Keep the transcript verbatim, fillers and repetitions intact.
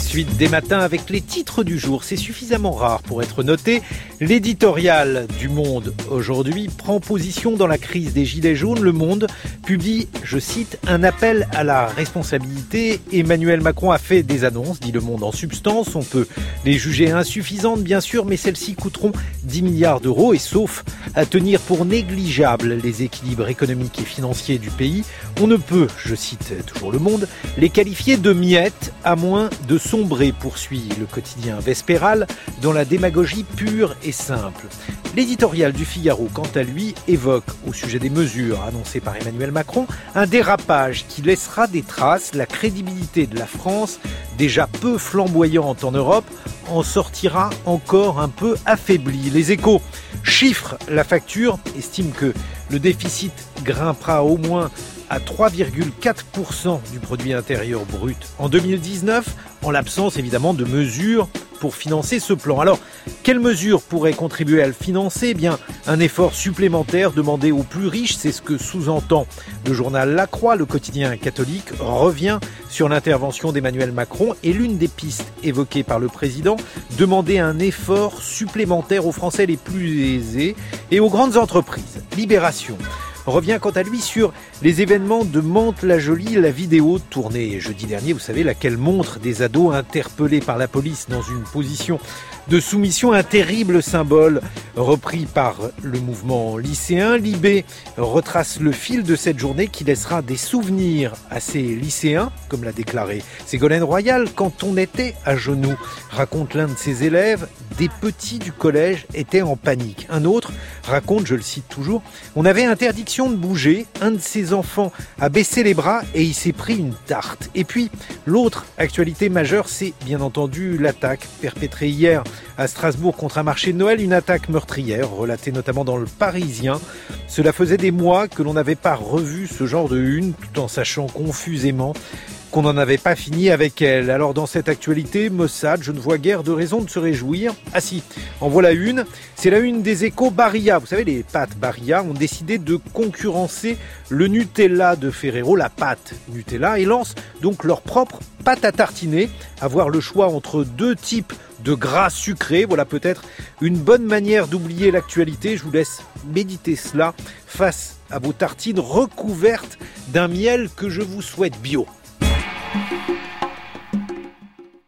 suite des matins avec les titres du jour. C'est suffisamment rare pour être noté. L'éditorial du Monde aujourd'hui prend position dans la crise des Gilets jaunes. Le Monde publie, je cite, un appel à la responsabilité. Emmanuel Macron a fait des annonces, dit Le Monde en substance. On peut les juger insuffisantes, bien sûr, mais celles-ci coûteront dix milliards d'euros. Et sauf à tenir pour négligeables les équilibres économiques et financiers du pays, on ne peut, je cite toujours Le Monde, les qualifier de miettes à moins de sombrer, poursuit le quotidien Vespéral, dans la démagogie pure et simple. L'éditorial du Figaro, quant à lui, évoque, au sujet des mesures annoncées par Emmanuel Macron, un dérapage qui laissera des traces. La crédibilité de la France, déjà peu flamboyante en Europe, en sortira encore un peu affaiblie. Les Échos chiffrent la facture, estiment que le déficit grimpera au moins à trois virgule quatre pour cent du produit intérieur brut en deux mille dix-neuf, en l'absence évidemment de mesures pour financer ce plan. Alors, quelles mesures pourraient contribuer à le financer ? Eh bien, un effort supplémentaire demandé aux plus riches, c'est ce que sous-entend le journal La Croix. Le quotidien catholique revient sur l'intervention d'Emmanuel Macron et l'une des pistes évoquées par le président, demander un effort supplémentaire aux Français les plus aisés et aux grandes entreprises. Libération revient quant à lui sur les événements de Mantes-la-Jolie, la vidéo tournée jeudi dernier, vous savez, laquelle montre des ados interpellés par la police dans une position de soumission, un terrible symbole repris par le mouvement lycéen. Libé retrace le fil de cette journée qui laissera des souvenirs à ces lycéens, comme l'a déclaré Ségolène Royal, quand on était à genoux, raconte l'un de ses élèves, des petits du collège étaient en panique. Un autre raconte, je le cite toujours, on avait interdiction de bouger, un de ses enfants a baissé les bras et il s'est pris une tarte. Et puis, l'autre actualité majeure, c'est bien entendu l'attaque perpétrée hier à Strasbourg contre un marché de Noël, une attaque meurtrière, relatée notamment dans le Parisien. Cela faisait des mois que l'on n'avait pas revu ce genre de une, tout en sachant confusément qu'on n'en avait pas fini avec elle. Alors dans cette actualité, Mossad, je ne vois guère de raison de se réjouir. Ah si, en voilà une, c'est la une des Échos. Barilla, vous savez, les pâtes Barilla ont décidé de concurrencer le Nutella de Ferrero, la pâte Nutella, et lancent donc leur propre pâte à tartiner. Avoir le choix entre deux types de gras sucrés, voilà peut-être une bonne manière d'oublier l'actualité. Je vous laisse méditer cela face à vos tartines recouvertes d'un miel que je vous souhaite bio. Thank you.